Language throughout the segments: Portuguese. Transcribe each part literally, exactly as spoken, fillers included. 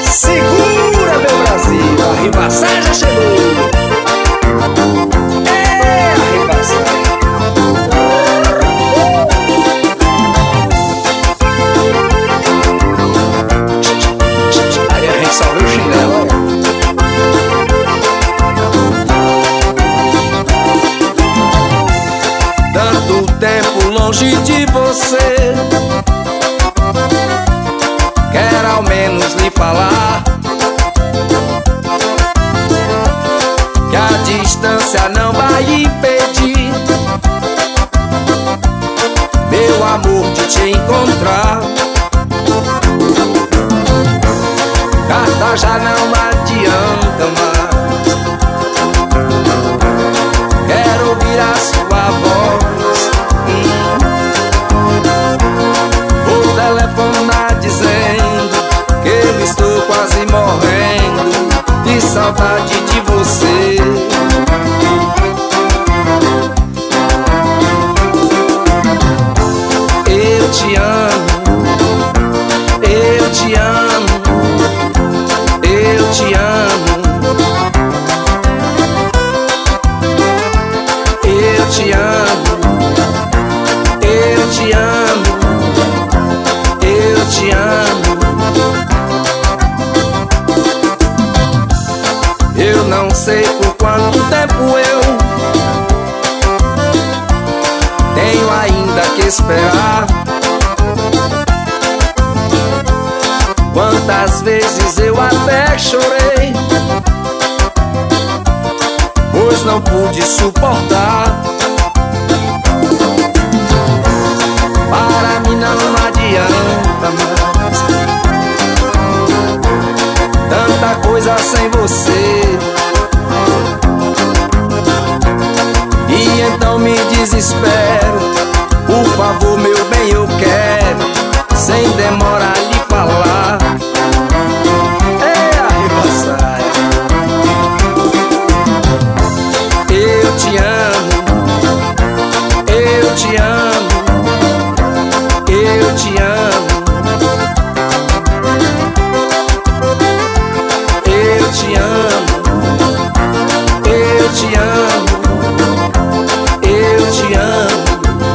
Segura, meu Brasil, a Ribaçaia já chegou. É a Ribaçaia. Aí a gente só vê o chinelo. Tanto tempo longe de você, quero ao menos lhe falar que a distância não vai impedir meu amor de te encontrar. Carta já não adianta mais, quero ouvir a sua voz. hum. Vou telefonar dizendo que eu estou quase morrendo de saudade de você. Eu te amo, eu te amo, eu te amo, eu te amo, eu te amo, eu te amo. Eu não sei por quanto tempo eu tenho ainda que esperar. Quantas vezes eu até chorei, pois não pude suportar. Para mim não adianta mais, tanta coisa sem você. E então me desespero. Por favor, meu bem, eu quero, sem demora, lhe falar. É a Ribaçaia. Eu te amo, eu te amo, eu te amo, eu te amo, eu te amo, eu te amo.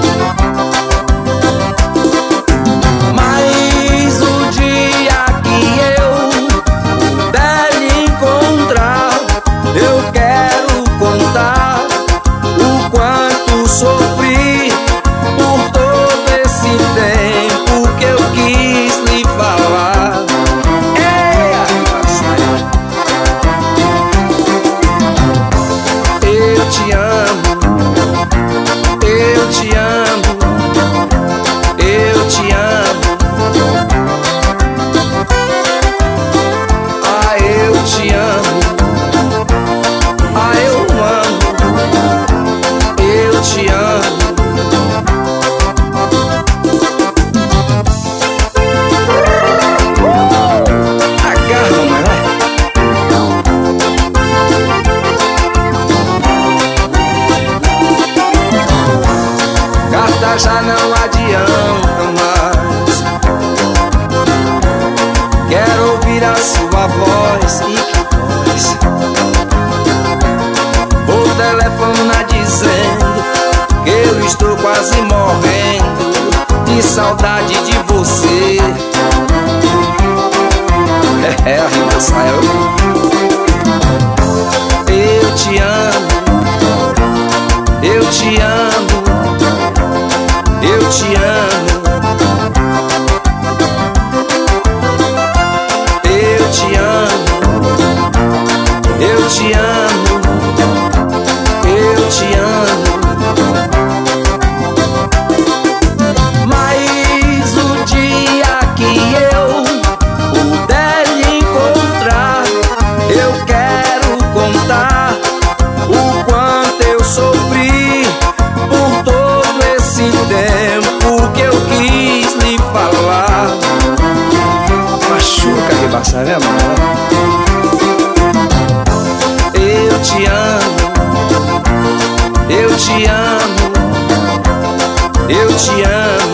Mas o dia que eu der lhe encontrar, eu quero contar o quanto sofri por todo esse tempo que eu quis lhe falar. É a Ribaçaia. Eu te amo, eu te amo, eu te amo. Ah, eu te amo. Ah, eu amo. Eu te amo. Agarra, mulher. Carta já não adianta mais, quero ouvir a sua voz. E que voz? Vou telefonar dizendo que eu estou quase morrendo de saudade de você. É, é a Ribaçaia. Eu te amo, eu te amo, eu te amo, eu te amo, eu te amo, eu te amo. Mas o dia que eu puder lhe encontrar, eu quero contar o quanto eu sofri por todo esse tempo que eu quis lhe falar. Machuca, Ribaçaia, mano. Eu te amo, eu te amo, eu te amo.